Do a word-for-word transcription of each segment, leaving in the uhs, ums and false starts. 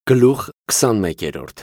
Գլուխ քսանմեկերորդ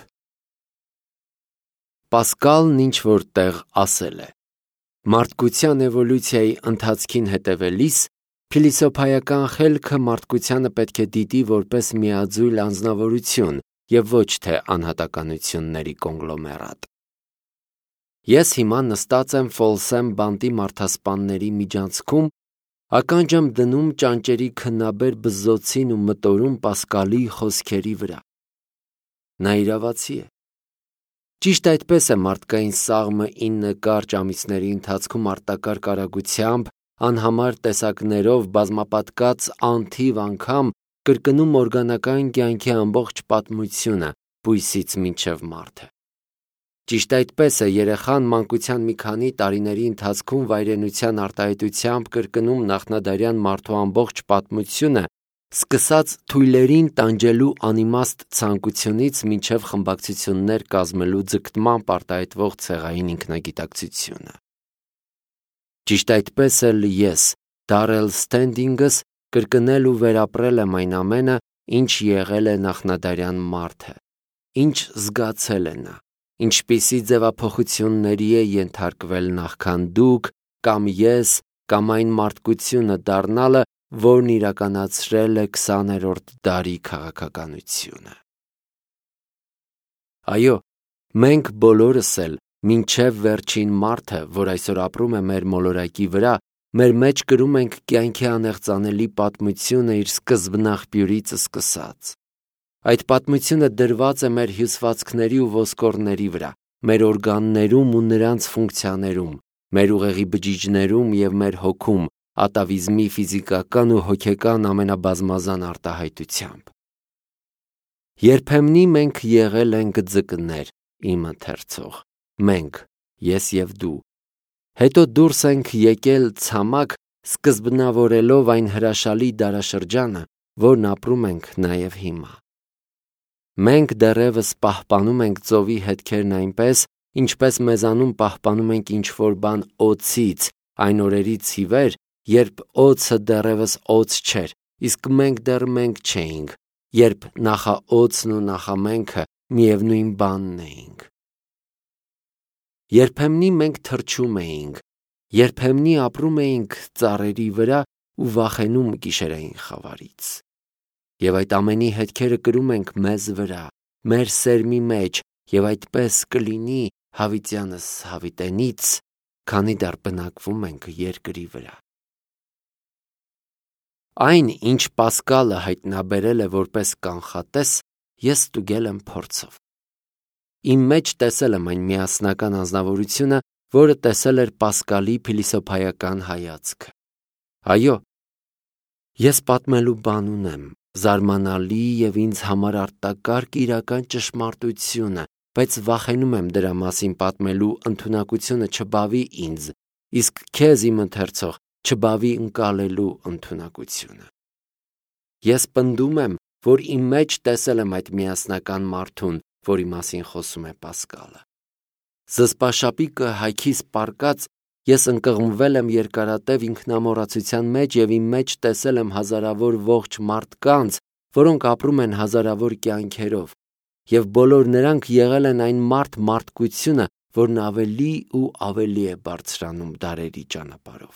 Պասկալն ինչ-որ տեղ ասել է. մարդկության էվոլյուցիայի ընթացքին հետևելիս, փիլիսոփայական խելքը մարդկությանը պետք է դիտի որպես միաձույլ անձնավորություն և ոչ թե անհատականությունների կոնգլոմերատ։ Ես հիմա նստած եմ Ֆոլսեմ բանտի մարդասպանների միջանցքում, ականջ եմ դնում ճանճերի քննաբեր բզզոցին ու մտորում Պասկալի խոսքերի վրա։ Նա իրավացի է։ Ճիշտ այդպես է մարդկային սաղմը ինը կարճ ամիսների ընթացքում արտակարգ արագությամբ, անհամար տեսակներով բազմապատկած անթիվ անգամ կրկնում օրգանական կյանքի ամբողջ պատմությունը բույսից մինչև մարդը։ Ճիշտ այդպես է երեխան մանկության մի քանի տարիների ընթացքում վայրենության արտահայտությամբ կրկնում նախնադարյան մարդու ամբողջ պատմությունը, սկսած թույլերին տանջելու անիմաստ ցանկությունից մինչև խմբակցություններ կազմելու ձգտմամբ արտահայտվող ցեղային ինքնագիտակցությունը։ Ճիշտ այդպես էլ ես, Դարել Ստենդինգս, կրկնել ու վերապրել եմ այն ամենը, ինչ եղել է նախնադարյան մարդը, ինչ զգացել է նա, ինչպիսի ձևափոխությունների է ենթարկվել նախքան դուք, կամ ես, կամ այն մարդկությունը դառնալը, որն իրականացրել է քսաներորդ դարի քաղաքականությունը։ Այո, մենք բոլորս էլ, մինչև վերջին մարդը, որ այսօր ապրում է մեր մոլորակի վրա, մեր մեջ կրում ենք կյանքի անեղծանելի պատմությունը իր սկզբնաղբյուրից սկսած։ Այդ պատմությունը դրված է մեր հյուսվածքների ու ոսկորների վրա, մեր օրգաններում ու նրանց ֆունկցիաներում, մեր ուղեղի բջիջներում և մեր հոգում, ատավիզմի ֆիզիկական ու հոգեկան ամենաբազմազան արտահայտությամբ։ Երբեմնի մենք եղել ենք ձկներ, իմ ընթերցող, մենք, ես և դու, հետո դուրս ենք եկել ցամաք, սկզբնավորելով այն հրաշալի դարաշրջանը, որն ապրում ենք նաև հիմա։ Մենք դեռևս պահպանում ենք ծովի հետքերն այնպես, ինչպես մեզանում պահպանում ենք ինչ-որ բան օձից, այն օրերից ի վեր, երբ օձը դեռևս օձ չէր, իսկ մենք դեռ մենք չէինք, երբ նախաօձն ու նախամենքը միևնույն բանն էինք։ Երբեմնի մենք թռչում էինք, երբեմնի ապրում էինք ծառերի վրա ու վախենում գիշերային խավարից։ Եվ այդ ամենի հետքերը կրում ենք մեզ վրա, մեր սերմի մեջ, և այդպես կլինի հավիտյանս հավիտենից, քանի դեռ բնակվում ենք երկրի վրա։ Այն, ինչ Պասկալը հայտնաբերել է որպես կանխատես, ես ստուգել եմ փորձով։ Իմ մեջ տեսել եմ այն միասնական անձնավորությունը, որը տեսել էր Պասկալի փիլիսոփայական հայացքը։ Այո, ես պատմելու բան ունեմ, զարմանալի և ինձ համար արտակարգ իրական ճշմարտությունը, բայց վախենում եմ դրա մասին պատմելու ընդունակությունը չբավի ինձ, իսկ քեզ, իմ ընթերցող, չբավի ընկալելու ընդունակությունը։ Ես պնդում եմ, որ իմ մեջ տեսել եմ այդ միասնական մարդուն, որի մասին խոսում է Պասկալը։ Զսպաշապիկը հայքիս պառկած, ես ընկղմվել եմ երկարատև ինքնամոռացության մեջ և իմ մեջ տեսել եմ հազարավոր ողջ մարդկանց, որոնք ապրում են հազարավոր կյանքերով, և բոլոր նրանք եղել են այն մարդ մարդկությունը, որն ավելի ու ավելի է բարձրանում դարերի ճանապարհով։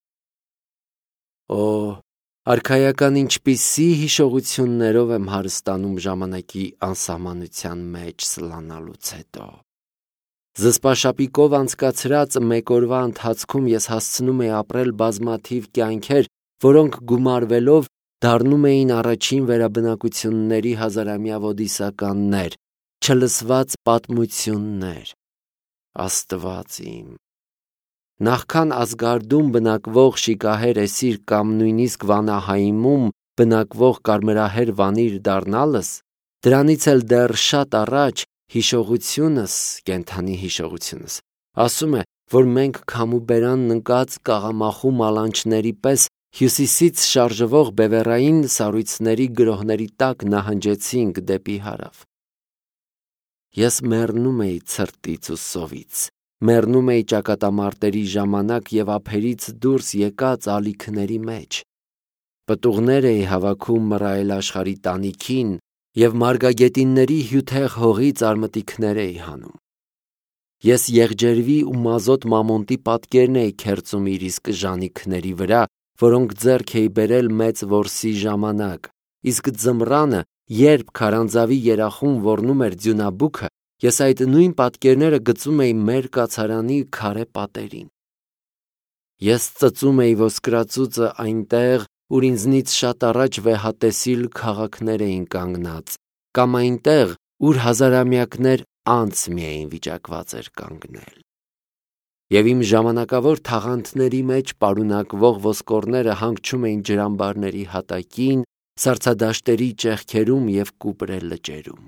Օ, արքայական ինչպիսի հիշողություններով եմ հարստանում ժամանակի անսահմանության մեջ սլանալուց հետո։ Զսպաշապիկով անցկացրած մեկ օրվա ընթացքում ես հասցնում էի ապրել բազմաթիվ կյանքեր, որոնք գումարվելով դառնում էին առաջին վերաբնակությունների հազարամյա ոդիսականներ, չլսված պատմություններ։ Աստված իմ։ Նախքան Ասգարդում բնակվող շիկահեր էսիր կամ նույնիսկ Վանահայմում բնակվող կարմրահեր վանիր դառնալս, դրանից էլ դեռ շատ առաջ հիշողությունս, կենդանի հիշողությունս, ասում է, որ մենք քամուբերանն ընկած կաղամախու մալանչների պես հյուսիսից շարժվող բևեռային սառույցների գրոհների տակ նահանջեցինք դեպի հարավ։ Ես մեռնում էի ցրտից ու սովից, մեռնում էի ճակատամարտերի ժամանակ և ափերից դուրս եկած ալիքների մեջ։ Պտուղներ էի հավաքում մռայլ աշխարհի տանիքին և մարգագետինների հյութեղ հողից արմտիքներ էի հանում։ Ես եղջերվի ու մազոտ մամոնտի պատկերն էի քերծում իր իսկ ժանիքների վրա, որոնք ձեռք էի բերել մեծ որսի ժամանակ, իսկ ձմռանը, երբ քարանձավի երախում ոռնում էր ձյունաբուքը, ես այդ նույն պատկերները գծում էի մեր կացարանի քարե պատերին։ Ես ծծում էի ոսկրածուծը այնտեղ, ուր ինձնից շատ առաջ վեհատեսիլ քաղաքներ էին կանգնած, կամ այնտեղ, ուր հազարամյակներ անց մի էին վիճակված էր կանգնել։ Եվ իմ ժամանակավոր թաղանթների մեջ պարունակվող ոսկորները հանգչում էին ջրամբարների հատակին, սառցադաշտերի ճեղքերում և կուպրե լճերում։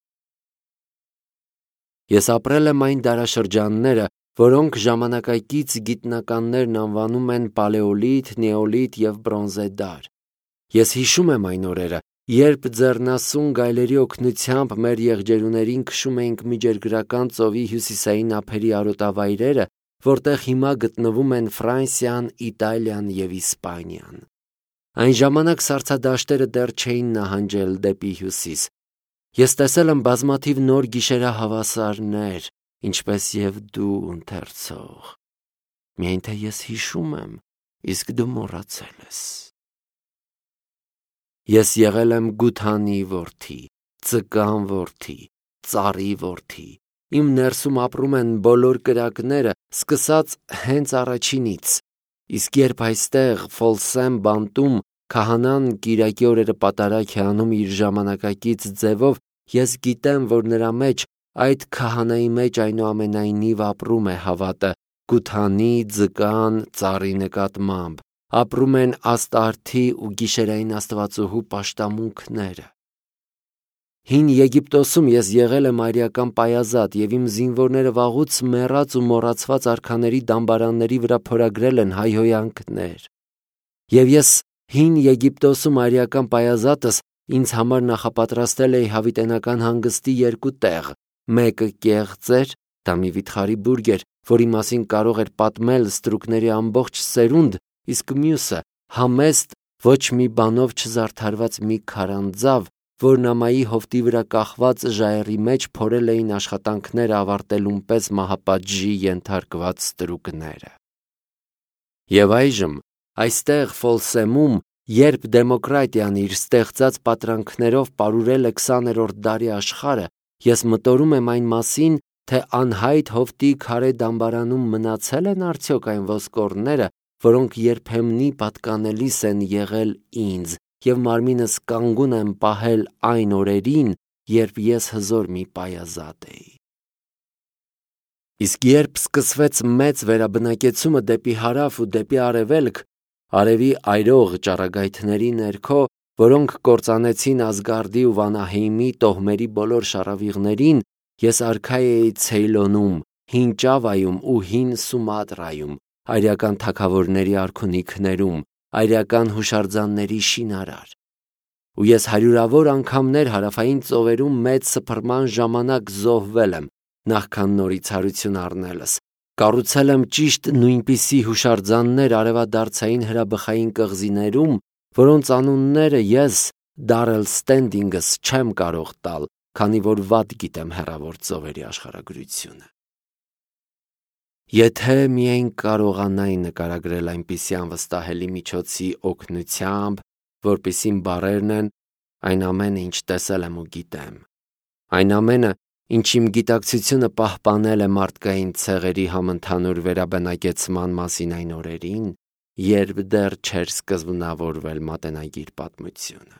Ես ապրել եմ այն դարաշրջանները, որոնք ժամանակակից գիտնականներն անվանում են պալեոլիթ, նեոլիթ և բրոնզե դար։ Ես հիշում եմ այն օրերը, երբ ձեռնասուն գայլերի օգնությամբ մեր եղջերուներին քշում էինք Միջերգրական ծովի հյուսիսային ափերի արոտավայրերը, որտեղ հիմա գտնվում են Ֆրանսիան, Իտալիան և Իսպանիան։ Այն ժամանակ սառցադաշտերը դեռ չէին նահանջել դեպի հյուսիս։ Ես տեսել եմ բազմաթիվ նոր գիշերահավասարներ, ինչպես և դու, ընթերցող։ Միայն թե ես հիշում եմ, իսկ դու մոռացել ես։ Ես եղել եմ Գութանի որդի, Ծկան որդի, Ծառի որդի։ Իմ ներսում ապրում են բոլոր կրակները, սկսած հենց առաջինից։ Իսկ երբ այստեղ, Ֆոլսեմ բանտում, քահանան կիրակի օրերը պատարագ է անում իր ժամանակակից ձևով, ես գիտեմ, որ նրա մեջ, այդ քահանայի մեջ այնուամենայնիվ ապրում է հավատը Գութանի, Ձկան, Ծառի նկատմամբ, ապրում են Աստարթի ու գիշերային աստվածուհու պաշտամունքները։ Հին Եգիպտոսում ես եղել եմ արիական պայազատ, և իմ զինվորները վաղուց մեռած ու մոռացված արքաների դամբարանների վրա փորագրել են հայհոյանքներ։ Եվ ես հին Եգիպտոսում արիական պայազատս ինձ համար նախապատրաստել էի հավիտենական հանգստի երկու տեղ, մեկը կեղծ էր, դա մի վիթխարի բուրգ էր, որի մասին կարող էր պատմել ստրուկների ամբողջ սերունդ, իսկ մյուսը համեստ, ոչ մի բանով չզարդարված մի քարանձավ, որ նամայի հովտի վրա կախված ժայռի մեջ փորել էին աշխատանքները ավարտելուն պես մահապատժի ենթարկված ստրուկները։ Եվ այժմ, այստեղ Ֆոլսեմում, երբ դեմոկրատիան իր ստեղծած պատրանքներով պարուրել է քսաներորդ դարի աշխարհը, ես մտորում եմ այն մասին, թե անհայտ հովտի քարե դամբարանում մնացել են արդյոք այն ոսկորները, որոնք երբեմնի պատկանելիս են եղել ինձ, և մարմինս կանգուն եմ պահել այն օրերին, երբ ես հզոր մի պայազատ էի։ Իսկ երբ սկսվեց մեծ վերաբնակեցումը դեպի հարավ ու դեպի արևելք, արևի այրող ճառագայթների ներքո, որոնք կործանեցին Ասգարդի ու Վանահեյմի տոհմերի բոլոր շառավիղներին, ես արքա էի Ցեյլոնում, Հին Ճավայում ու Հին Սումատրայում, արիական թագավորների արքունիքներում, արիական հուշարձանների շինարար։ Ու ես հարյուրավոր անգամներ հարավային ծովերում մեծ սփռման ժամանակ զոհվել եմ, նախքան նորից հարություն առնելս, կառուցել եմ ճիշտ նույնպիսի հուշարձաններ արևադարձային հրաբխային կղզիներում, որոնց անունները ես, Դարել Ստենդինգս, չեմ կարող տալ, քանի որ վատ գիտեմ հեռավոր ծովերի աշխարհագրությունը։ Եթե միայն կարողանայի նկարագրել այնպիսի անվստահելի միջոցի օգնությամբ, որպիսին բառերն են, այն ամենը, ինչ տեսել եմ ու գիտեմ, այն ամենը, ինչ իմ գիտակցությունը պահպանել է մարդկային ցեղերի համընդհանուր վերաբնակեցման մասին այն օրերին, երբ դեռ չէր սկզբնավորվել մատենագիր պատմությունը։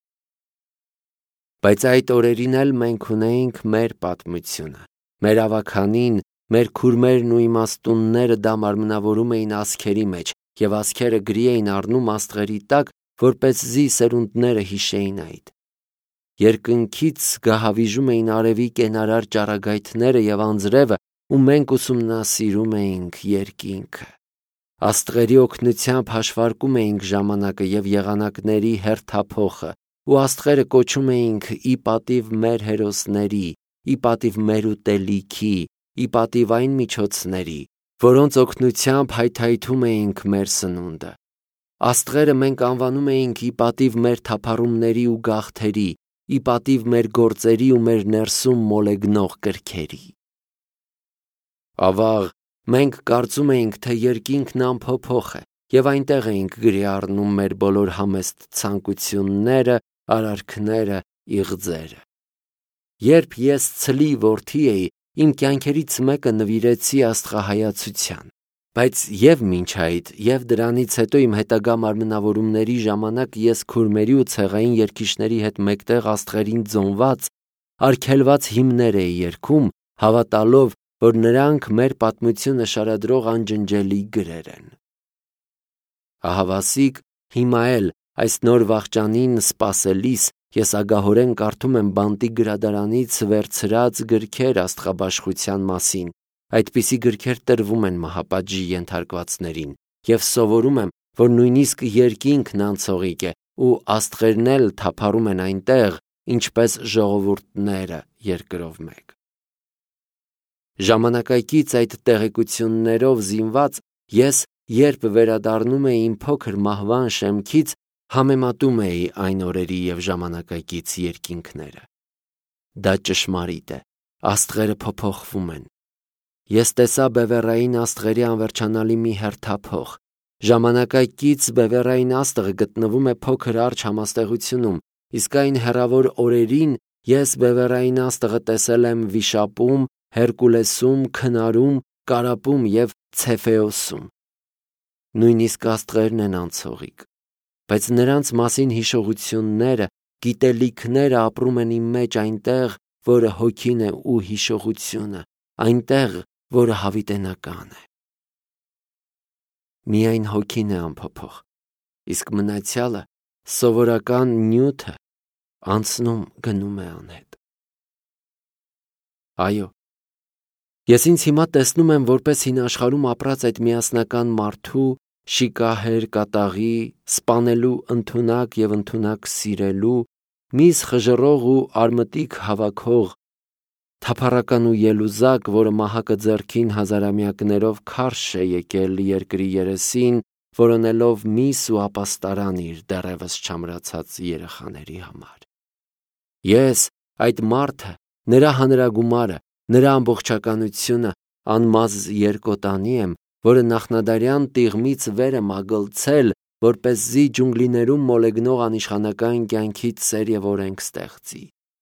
Բայց այդ օրերին էլ մենք ունեինք մեր պատմությունը, մեր ավագանին, մեր քուրմերն ու իմաստունները դա մարմնավորում էին ասքերի մեջ, և ասքերը գրի էին առնում աստղերի տակ, որպեսզի սերունդները հիշեին այդ։ Երկնքից գահավիժում էին արևի կենարար ճառագայթները և անձրևը, ու մենք ուսումնասիրում էինք երկինքը։ Աստղերի օգնությամբ հաշվարկում էինք ժամանակը և եղանակների հերթափոխը, ու աստղերը կոչում էինք ի պատիվ մեր հերոսների, ի պատիվ մեր ուտելիքի, ի պատիվ այն միջոցների, որոնց օգնությամբ հայթայթում էինք մեր սնունդը։ Աստղերը մենք անվանում էինք ի պատիվ մեր թափառումների ու գաղթերի, ի պատիվ մեր գործերի ու մեր ներսում մոլեգնող կրքերի։ Ավաղ մենք կարծում էինք, թե երկինքն անփոփոխ է, և այնտեղ էինք գրի առնում մեր բոլոր համեստ ցանկությունները, արարքները, իղձերը։ Երբ ես ցլի որդի էի, իմ կյանքերից մեկը նվիրեցի աստղահայացության, բայց և մինչ այդ, և դրանից հետո իմ հետագա մարմնավորումների ժամանակ ես քուրմերի ու ցեղային երգիչների հետ մեկտեղ աստղերին ձոնված, արգելված հիմներ էի երգում, հավատալով, որ նրանք մեր պատմությունը շարադրող անջնջելի գրեր են։ Ահավասիկ, հիմա էլ այս նոր վախճանին սպասելիս ես ագահորեն կարդում եմ բանտի գրադարանից վերցրած գրքեր աստղաբաշխության մասին, այդպիսի գրքեր տրվում են մահապատժի ենթարկվածներին, և սովորում եմ, որ նույնիսկ երկինքն անցողիկ է ու աստղերն էլ թափառում են այնտեղ, ինչպես ժողովուրդները երկրով մեկ։ Ժամանակակից այդ տեղեկություններով զինված ես, երբ վերադառնում էի իմ փոքր մահվան շեմքից, համեմատում էի այն օրերի և ժամանակակից երկինքները։ Դա ճշմարիտ է, աստղերը փոփոխվում են։ Ես տեսա բևեռային աստղերի անվերջանալի մի հերթափոխ։ Ժամանակակից բևեռային աստղը գտնվում է փոքր արջը համաստեղությունում, իսկ այն հեռավոր օրերին ես բևեռային աստղը տեսել եմ Վիշապում, Հերկուլեսում, Քնարում, Կարապում և Ցեֆեոսում։ Նույնիսկ աստղերն են անցողիկ, բայց նրանց մասին հիշողությունները, գիտելիքները ապրում են իմ մեջ այնտեղ, որը հոգին է ու հիշողությունը, այնտեղ, որը հավիտենական է։ Միայն հոգին է անփոփոխ, իսկ մնացյալը, սովորական նյութը, անցնում գնում է անհետ։ Այո, ես ինձ հիմա տեսնում եմ որպես հին աշխարհում ապրած այդ միասնական մարդու, շիկահեր կատաղի, սպանելու ընդունակ և ընդունակ սիրելու, միս խժռող ու արմտիկ հավաքող, թափառական ու ելուզակ, որը մահակը ձեռքին հազարամյակներով քարշ է եկել երկրի երեսին, որոնելով միս ու ապաստարան իր դեռևս չամրացած երեխաների համար։ Ես, այդ մարդը, նրա հանրագումարը, նրա ամբողջականությունը, անմազ երկոտանի եմ, որը նախնադարյան տիղմից վեր եմ ագլցել, որպեսզի ջունգլիներում մոլեգնող անիշխանական կյանքից սեր և օրենք ստեղծի։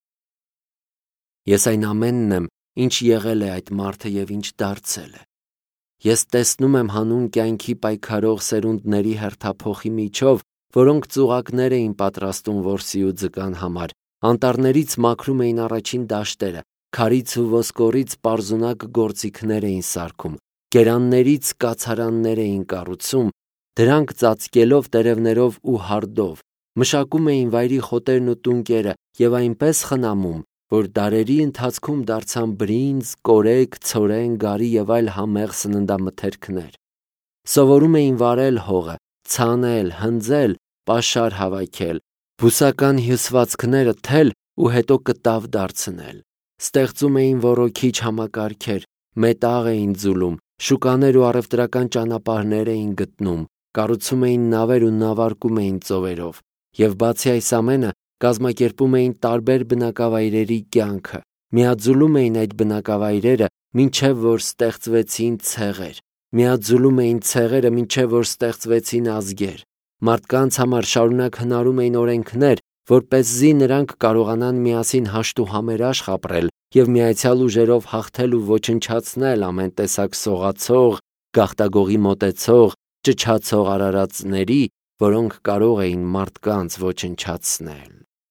Ես այն ամենն եմ, ինչ եղել է այդ մարդը և ինչ դարձել է։ Ես տեսնում եմ հանուն կյանքի պայքարող սերունդների հերթափոխի միջով, որոնք ծուղակներ էին պատրաստում որսի ու ձկան համար, անտառներից մաքրում էին առաջին դաշտերը, քարից ու ոսկորից պարզունակ գործիքներ էին սարքում, գերաններից կացարաններ էին կառուցում, դրանք ծածկելով տերևներով ու հարդով, մշակում էին վայրի խոտերն ու տունկերը և այնպես խնամում, որ դարերի ընթացքում դարձան բրինձ, կորեկ, ցորեն, գարի և այլ համեղ սննդամթերքներ։ Սովորում էին վարել հողը, ցանել, հնձել, պաշար հավաքել, բուսական հյուսվածքները թել ու հետո կտավ դարձնել։ Ստեղծում էին ոռոգիչ համակարգեր, մետաղ էին ձուլում, շուկաներ ու առևտրական ճանապարհներ էին գտնում, կառուցում էին նավեր ու նավարկում էին ծովերով, և բացի այս ամենը, կազմակերպում էին տարբեր բնակավայրերի կյանքը, միաձուլում էին այդ բնակավայրերը, մինչև որ ստեղծվեցին ցեղեր, միաձուլում էին ցեղերը, մինչև որ ստեղծվեցին ազգեր, մարդկանց համար շարունակ հնարում էին օրենքներ, որպեսզի նրանք կարողանան միասին հաշտ ու համերաշխ ապրել և միացյալ ուժերով հաղթել ու ոչնչացնել ամեն տեսակ սողացող, գաղտագողի մոտեցող, ճչացող արարածների, որոնք կարող էին մարդկանց ոչնչացնել։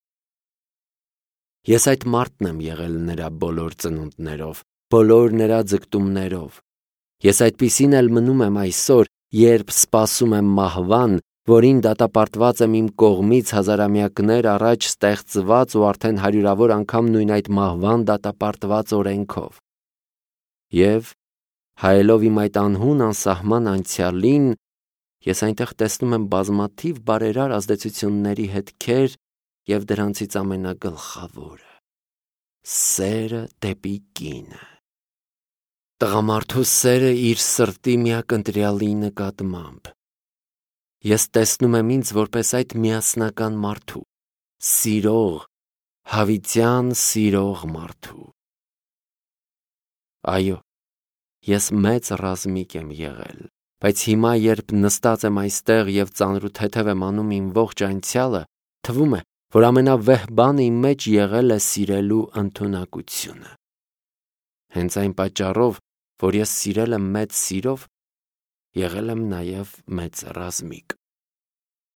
Ես այդ մարդն եմ եղել նրա բոլոր ծնունդներով, բոլոր նրա ձգտումներով։ Ես այդպիսին էլ մնում եմ այսօր, երբ սպասում եմ մահվան, որին դատապարտված եմ իմ կողմից հազարամյակներ առաջ ստեղծված ու արդեն հարյուրավոր անգամ նույն այդ մահվան դատապարտված օրենքով։ Եվ, հայելով իմ այդ անհուն անսահման անցյալին, ես այնտեղ տեսնում եմ բազմաթիվ բարերար ազդեցությունների հետքեր և դրանցից ամենագլխավորը՝ սերը դեպի կինը։ Տղամարդու սերը իր սրտի միակընտրյալի նկատմամբ։ Ես տեսնում եմ ինձ որպես այդ միասնական մարդու, սիրող, հավիտյան սիրող մարդու։ Այո, ես մեծ ռազմիկ եմ եղել, բայց հիմա, երբ նստած եմ այստեղ և ծանրութեթև եմ անում իմ ողջ անցյալը, թվում է, որ ամենավեհ բանը իմ մեջ եղել է սիրելու ընդունակությունը։ Հենց այն պատճառով, որ ես սիրել եմ մեծ սիրով, եղել եմ նաև մեծ ռազմիկ։